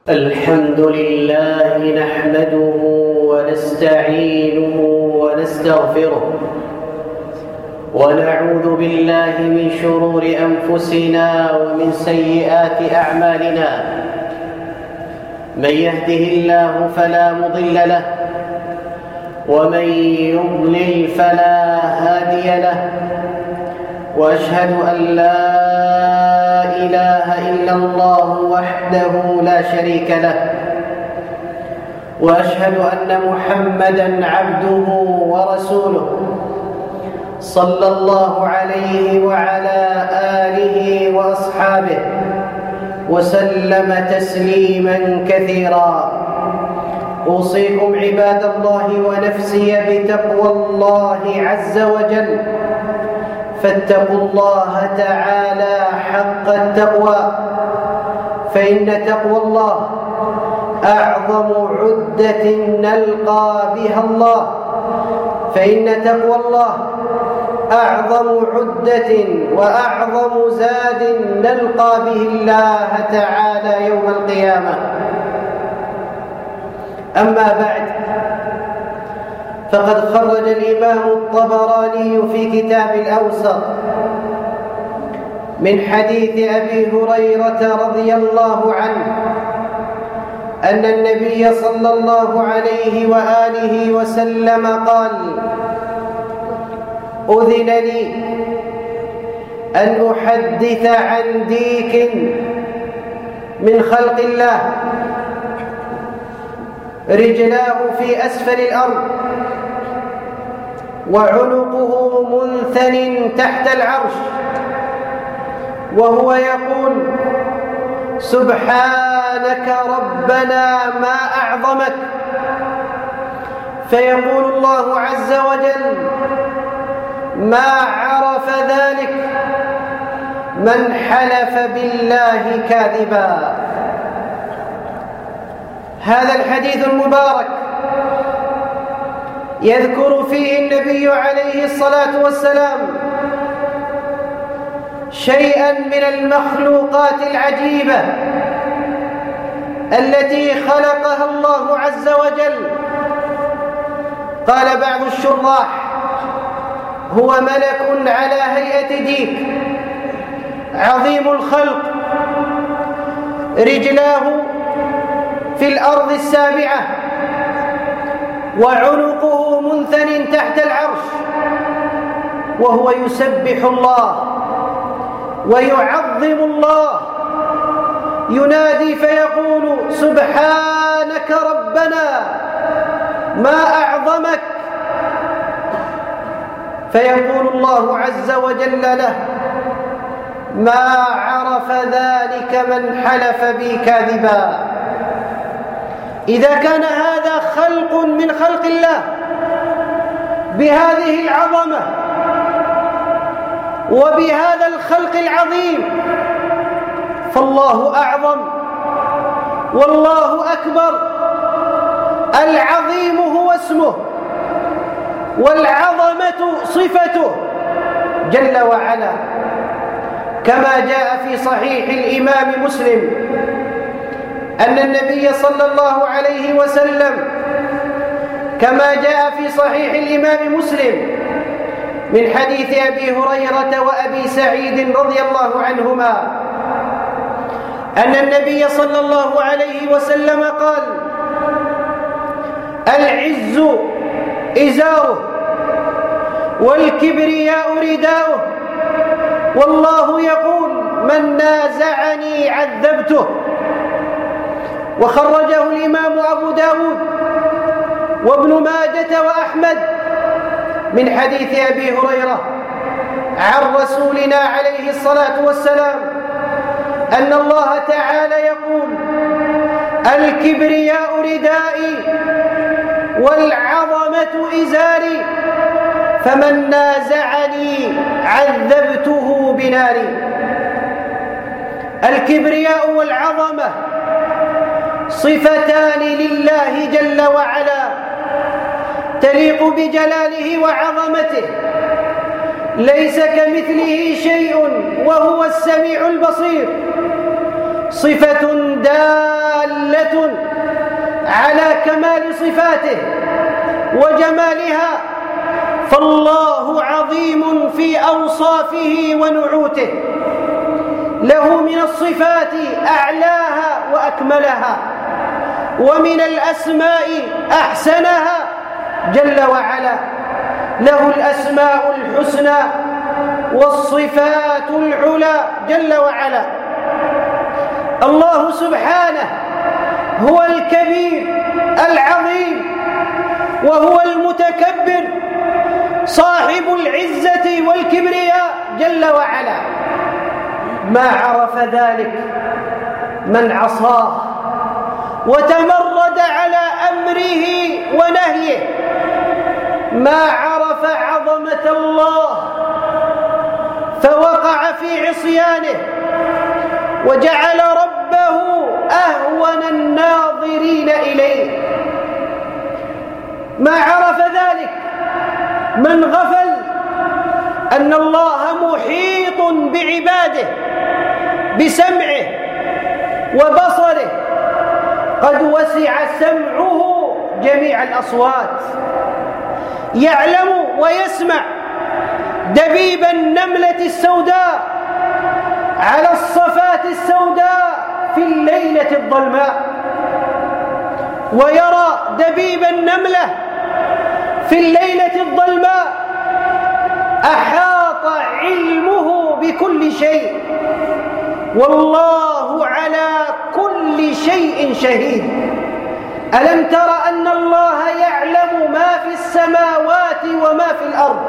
الحمد لله نحمده ونستعينه ونستغفره ونعوذ بالله من شرور أنفسنا ومن سيئات أعمالنا. من يهده الله فلا مضل له ومن يضلل فلا هادي له، وأشهد أن لا إله إلا الله وحده لا شريك له، وأشهد أن محمدًا عبده ورسوله صلى الله عليه وعلى آله وأصحابه وسلم تسليمًا كثيرًا. أوصيكم عباد الله ونفسي بتقوى الله عز وجل، فاتقوا الله تعالى حق التقوى، فإن تقوى الله أعظم عدة نلقى بها الله، فإن تقوى الله أعظم عدة وأعظم زاد نلقى به الله تعالى يوم القيامة. أما بعد، فقد خرج الإمام الطبراني في كتاب الأوسط من حديث أبي هريرة رضي الله عنه أن النبي صلى الله عليه وآله وسلم قال: أذن لي أن أحدث عن ديك من خلق الله رجلاه في أسفل الأرض وعنقه منثن تحت العرش، وهو يقول: سبحانك ربنا ما أعظمك. فيقول الله عز وجل: ما عرف ذلك من حلف بالله كاذبا. هذا الحديث المبارك يذكر فيه النبي عليه الصلاة والسلام شيئا من المخلوقات العجيبة التي خلقها الله عز وجل. قال بعض الشراح: هو ملك على هيئة ديك عظيم الخلق، رجلاه في الأرض السابعة، وعنقه منثن تحت العرش، وهو يسبح الله ويعظم الله، ينادي فيقول: سبحانك ربنا ما أعظمك. فيقول الله عز وجل له: ما عرف ذلك من حلف بي كاذبا. إذا كان هذا خلق من خلق الله بهذه العظمة وبهذا الخلق العظيم، فالله أعظم والله أكبر. العظيم هو اسمه والعظمة صفته جل وعلا، كما جاء في صحيح الإمام مسلم أن النبي صلى الله عليه وسلم، كما جاء في صحيح الإمام مسلم من حديث أبي هريرة وأبي سعيد رضي الله عنهما، أن النبي صلى الله عليه وسلم قال: العز إزاره والكبرياء رداؤه، والله يقول: من نازعني عذبته. وخرجه الإمام أبو داود وابن ماجة وأحمد من حديث أبي هريرة عن رسولنا عليه الصلاة والسلام أن الله تعالى يقول: الكبرياء ردائي والعظمة إزاري، فمن نازعني عذبته بناري. الكبرياء والعظمة صفتان لله جل وعلا تليق بجلاله وعظمته، ليس كمثله شيء وهو السميع البصير، صفة دالة كمال صفاته وجمالها، فالله عظيم في أوصافه ونعوته، له من الصفات أعلاها وأكملها، ومن الأسماء أحسنها جل وعلا، له الأسماء الحسنى والصفات العلى جل وعلا. الله سبحانه هو الكبير العظيم، وهو المتكبر صاحب العزة والكبرياء جل وعلا. ما عرف ذلك من عصاه وتمرد على أمره ونهيه، ما عرف عظمة الله فوقع في عصيانه وجعل ربه أهون الناظرين إليه. ما عرف ذلك من غفل أن الله محيط بعباده بسمعه وبصره، قد وسع سمعه جميع الأصوات، يعلم ويسمع دبيب النملة السوداء على الصفات السوداء في الليلة الظلماء، ويرى دبيب النملة في الليلة الظلماء. أحاط علمه بكل شيء، والله على كل شيء شهيد. ألم تر أن الله يعلم ما في السماوات وما في الأرض؟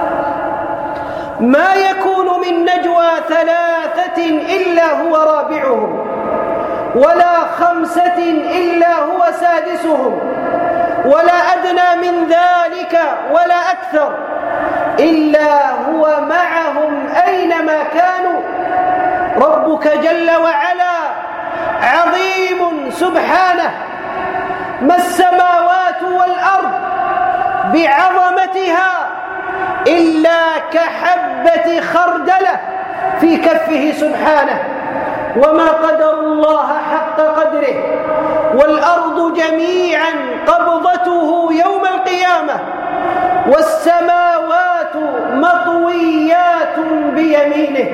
ما يكون من نجوى ثلاثة إلا هو رابعهم، ولا خمسة إلا هو سادسهم، ولا أدنى من ذلك ولا أكثر إلا هو معهم أينما كانوا. ربك جل وعلا عظيم سبحانه، ما السماوات والأرض بعظمتها إلا كحبة خردلة في كفه سبحانه، وما قدر الله حق قدره، والأرض جميعا قبضته يوم القيامة، والسماوات مطويات بيمينه.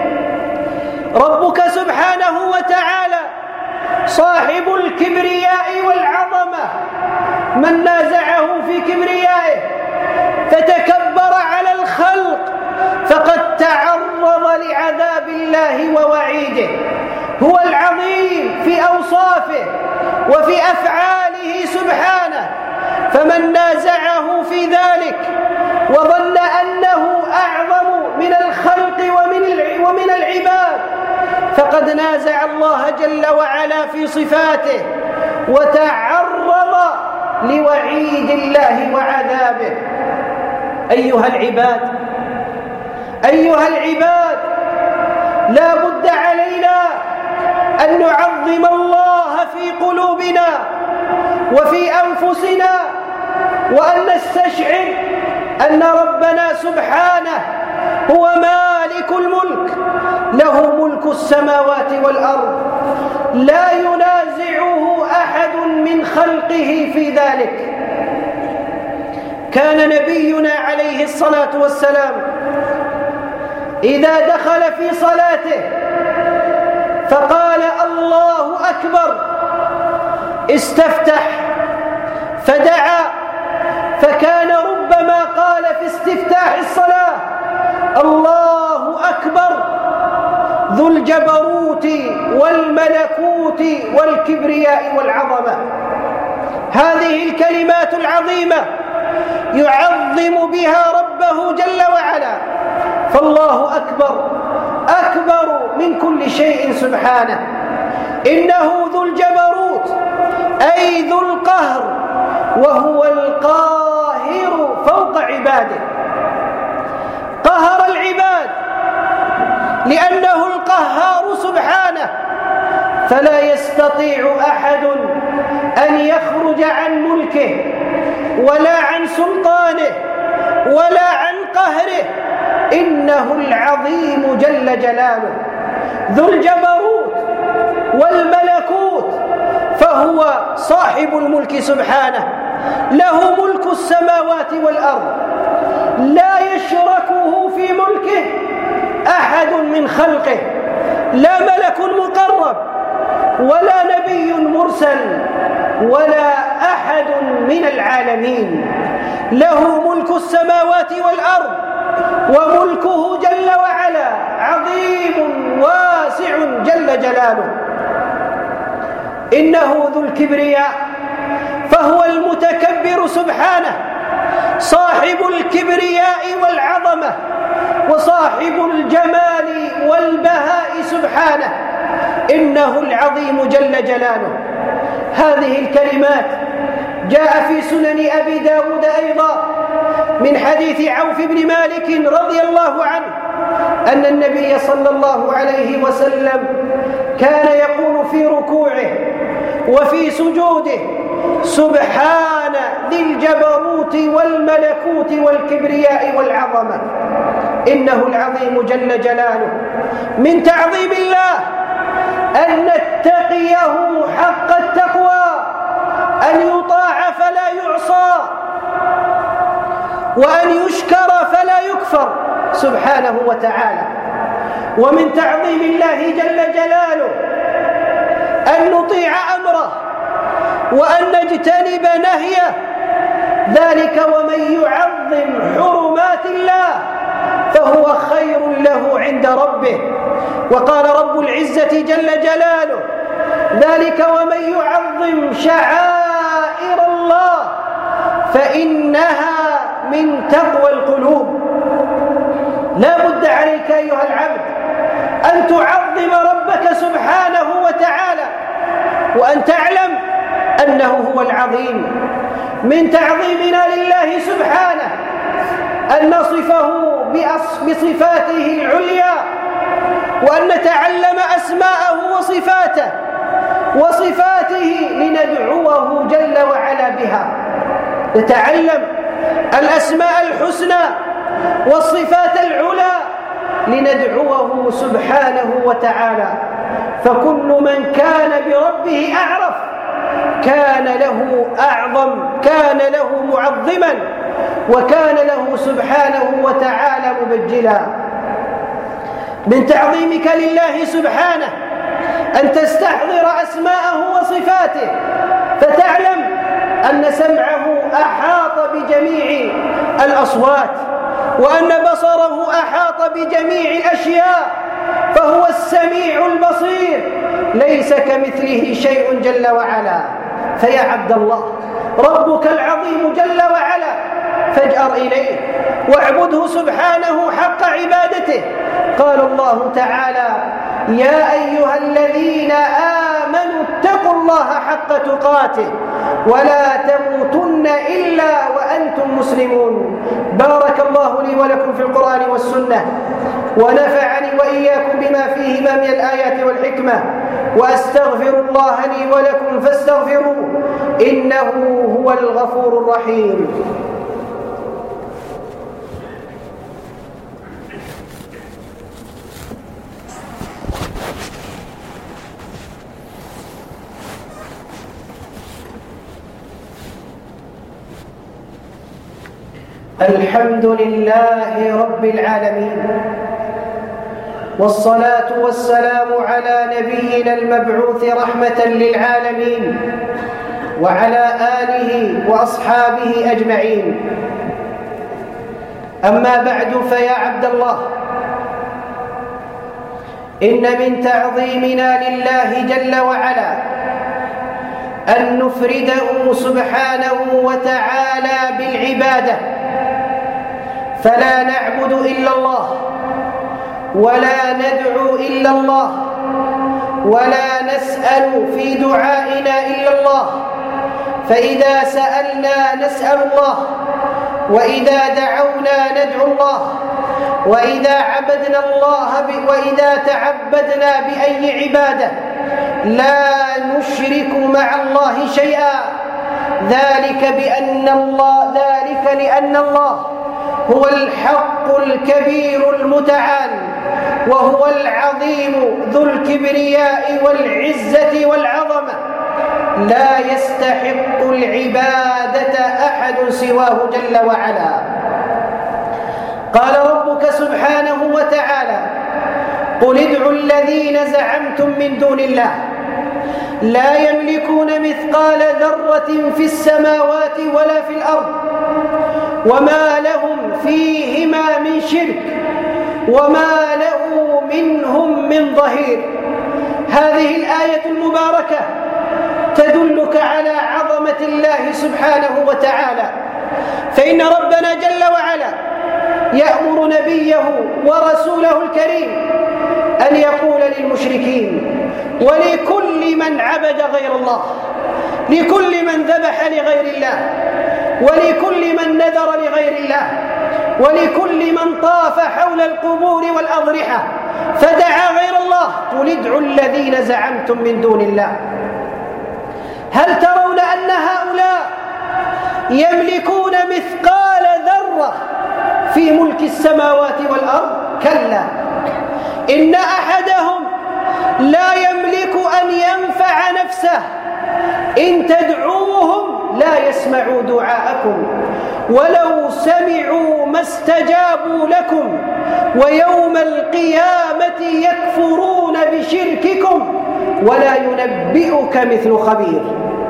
ربك سبحانه وتعالى صاحب الكبرياء والعظمة، من نازعه في كبريائه فتكبر على الخلق فقد تعرض لعذاب الله ووعيده. هو العظيم في أوصافه وفي أفعاله سبحانه، فمن نازعه في ذلك وظن أنه أعظم من الخلق ومن العباد فقد نازع الله جل وعلا في صفاته وتعرض لوعيد الله وعذابه. أيها العباد، لا بد علينا أن نعظم الله في قلوبنا وفي أنفسنا، وأن نستشعر أن ربنا سبحانه هو مالك الملك، له ملك السماوات والأرض، لا ينازعه أحد من خلقه في ذلك. كان نبينا عليه الصلاة والسلام إذا دخل في صلاته فقال الله أكبر استفتح فدعا، فكان ربما قال في استفتاح الصلاة الله أكبر ذو الجبروت والملكوت والكبرياء والعظمة. هذه الكلمات العظيمة يعظم بها ربه جل وعلا، فالله أكبر من كل شيء سبحانه. إنه ذو الجبروت أي ذو القهر، وهو القاهر فوق عباده. قهر العباد لأنه القهار سبحانه، فلا يستطيع أحد أن يخرج عن ملكه ولا عن سلطانه ولا عن قهره، إنه العظيم جل جلاله ذو الجبروت والملكوت، فهو صاحب الملك سبحانه، له ملك السماوات والأرض، لا يشركه في ملكه أحد من خلقه، لا ملك مقرب ولا نبي مرسل ولا أحد من العالمين. له ملك السماوات والأرض، وملكه جل وعلا عظيم واسع جل جلاله. إنه ذو الكبرياء، فهو المتكبر سبحانه، صاحب الكبرياء والعظمة، وصاحب الجمال والبهاء سبحانه. إنه العظيم جل جلاله. هذه الكلمات جاء في سنن أبي داود أيضا من حديث عوف بن مالك رضي الله عنه أن النبي صلى الله عليه وسلم كان يقول في ركوعه وفي سجوده: سبحان ذي الجبروت والملكوت والكبرياء والعظمة. إنه العظيم جل جلاله. من تعظيم الله أن نتقيه حق التقوى، أن يطاع فلا يعصى، وأن يشكر فلا يكفر سبحانه وتعالى. ومن تعظيم الله جل جلاله أن نطيع أمره وأن نجتنب نهيه. ذلك ومن يعظم حرمات الله فهو خير له عند ربه. وقال رب العزة جل جلاله: ذلك ومن يعظم شعائر الله فإنها من تقوى القلوب. لا بد عليك أيها العبد أن تعظم ربك سبحانه وتعالى، وأن تعلم أنه هو العظيم. من تعظيمنا لله سبحانه أن نصفه بصفاته العليا، وأن نتعلم أسماءه وصفاته لندعوه جل وعلا بها. نتعلم الأسماء الحسنى والصفات العلى لندعوه سبحانه وتعالى. فكل من كان بربه أعرف كان له أعظم، كان له معظما، وكان له سبحانه وتعالى مبجلا. من تعظيمك لله سبحانه أن تستحضر أسماءه وصفاته، فتعلم أن سمعه أحاط بجميع الأصوات، وأن بصره أحاط بجميع الأشياء، فهو السميع البصير، ليس كمثله شيء جل وعلا. فيا عبد الله، ربك العظيم جل وعلا فاجأر إليه واعبده سبحانه حق عبادته. قال الله تعالى: يا أيها الذين آمنوا اتقوا الله حق تقاته ولا تموتن إلا وأنتم مسلمون. بارك الله لي ولكم في القرآن والسنة، ونفعني وإياكم بما فيهما من الآيات والحكمة، وأستغفر الله لي ولكم فاستغفروه إنه هو الغفور الرحيم. الحمد لله رب العالمين، والصلاة والسلام على نبينا المبعوث رحمة للعالمين وعلى آله وأصحابه أجمعين. أما بعد، فيا عبد الله، إن من تعظيمنا لله جل وعلا أن نفرده سبحانه وتعالى بالعبادة، فلا نعبد إلا الله، ولا ندعو إلا الله، ولا نسأل في دعائنا إلا الله. فإذا سألنا نسأل الله، وإذا دعونا ندعو الله، وإذا عبدنا الله وإذا تعبدنا بأي عبادة لا نشرك مع الله شيئا. ذلك لأن الله هو الحق الكبير المتعال، وهو العظيم ذو الكبرياء والعزة والعظمة. لا يستحق العبادة أحد سواه جل وعلا. قال ربك سبحانه وتعالى: قل ادعوا الذين زعمتم من دون الله لا يملكون مثقال ذرة في السماوات ولا في الأرض وما لهم فيهما من شرك وما له منهم من ظهير. هذه الآية المباركة تدلك على عظمة الله سبحانه وتعالى، فإن ربنا جل وعلا يأمر نبيه ورسوله الكريم أن يقول للمشركين ولكل من عبد غير الله، لكل من ذبح لغير الله، ولكل من نذر لغير الله، ولكل من طاف حول القبور والأضرحة فدعا غير الله: قل ادعوا الذين زعمتم من دون الله. هل ترون أن هؤلاء يملكون مثقال ذرة في ملك السماوات والأرض؟ كلا، إن أحدهم لا يملك أن ينفع نفسه، إن تدعوهم لا يسمعوا دعاءكم ولو سمعوا ما استجابوا لكم ويوم القيامة يكفرون بشرككم ولا ينبئك مثل خبير.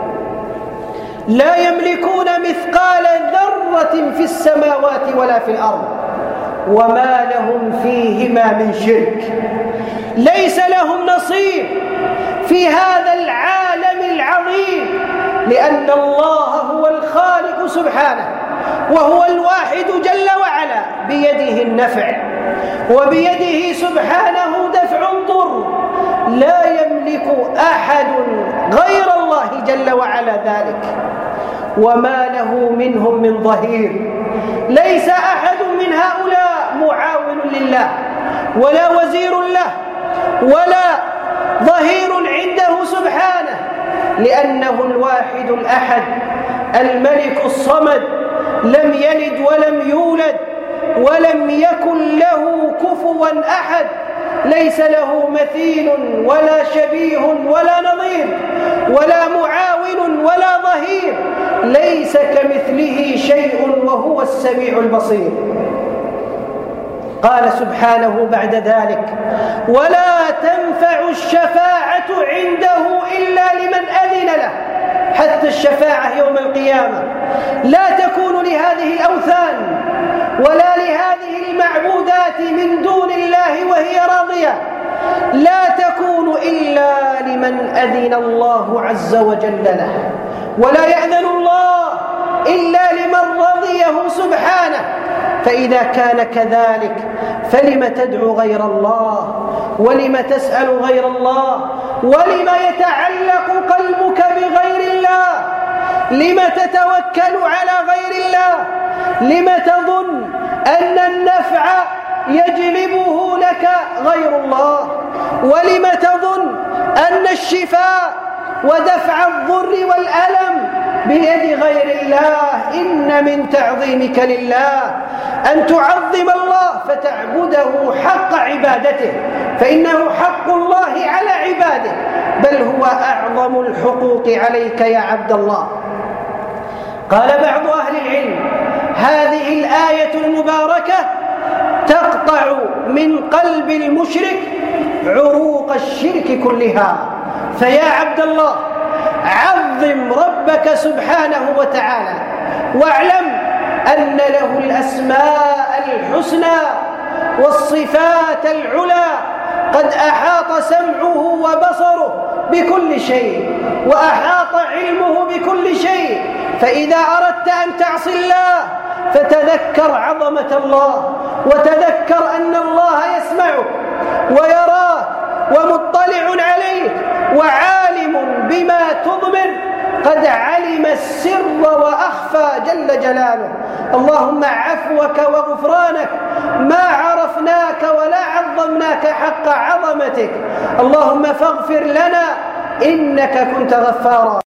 لا يملكون مثقال ذرة في السماوات ولا في الأرض وما لهم فيهما من شرك، ليس لهم نصيب في هذا العالم العظيم، لأن الله هو الخالق سبحانه وهو الواحد جل وعلا، بيده النفع وبيده سبحانه دفع الضر، لا يملك أحد غير الله جل وعلا ذلك، وما له منهم من ظهير. ليس أحد من هؤلاء معاون لله ولا وزير له ولا ظهير عنده سبحانه، لأنه الواحد الأحد الملك الصمد، لم يلد ولم يولد ولم يكن له كفوا أحد، ليس له مثيل ولا شبيه ولا نظير ولا معاون ولا ظهير، ليس كمثله شيء وهو السميع البصير. قال سبحانه بعد ذلك: ولا تنفع الشفاعة عنده إلا لمن أذن له. حتى الشفاعة يوم القيامة لا تكون لهذه الأوثان ولا لهذه المعبودات من دون الله وهي راضية، لا تكون إلا لمن أذن الله عز وجل له، ولا يأذن الله إلا لمن رضيه سبحانه. فإذا كان كذلك فلم تدعو غير الله، ولم تسأل غير الله، ولم يتعلق قلبك بغير الله، لم تتوكل على غير الله، لم تظن أن النفع يجلبه لك غير الله، ولم تظن أن الشفاء ودفع الضر والألم بيد غير الله. إن من تعظيمك لله أن تعظم الله فتعبده حق عبادته، فإنه حق الله على عباده، بل هو أعظم الحقوق عليك يا عبد الله. قال بعض أهل العلم: هذه الآية المباركة تقطع من قلب المشرك عروق الشرك كلها. فيا عبد الله، عظم ربك سبحانه وتعالى، واعلم أن له الأسماء الحسنى والصفات العلى، قد أحاط سمعه وبصره بكل شيء، وأحاط علمه بكل شيء. فإذا أردت أن تعصي الله فتذكر عظمة الله، وتذكر أن الله يسمعك ويراك ومطلع عليك وعالم بما تضمر، قد علم السر وأخفى جل جلاله. اللهم عفوك وغفرانك ما عرفناك ولا عظمناك حق عظمتك، اللهم فاغفر لنا إنك كنت غفارا.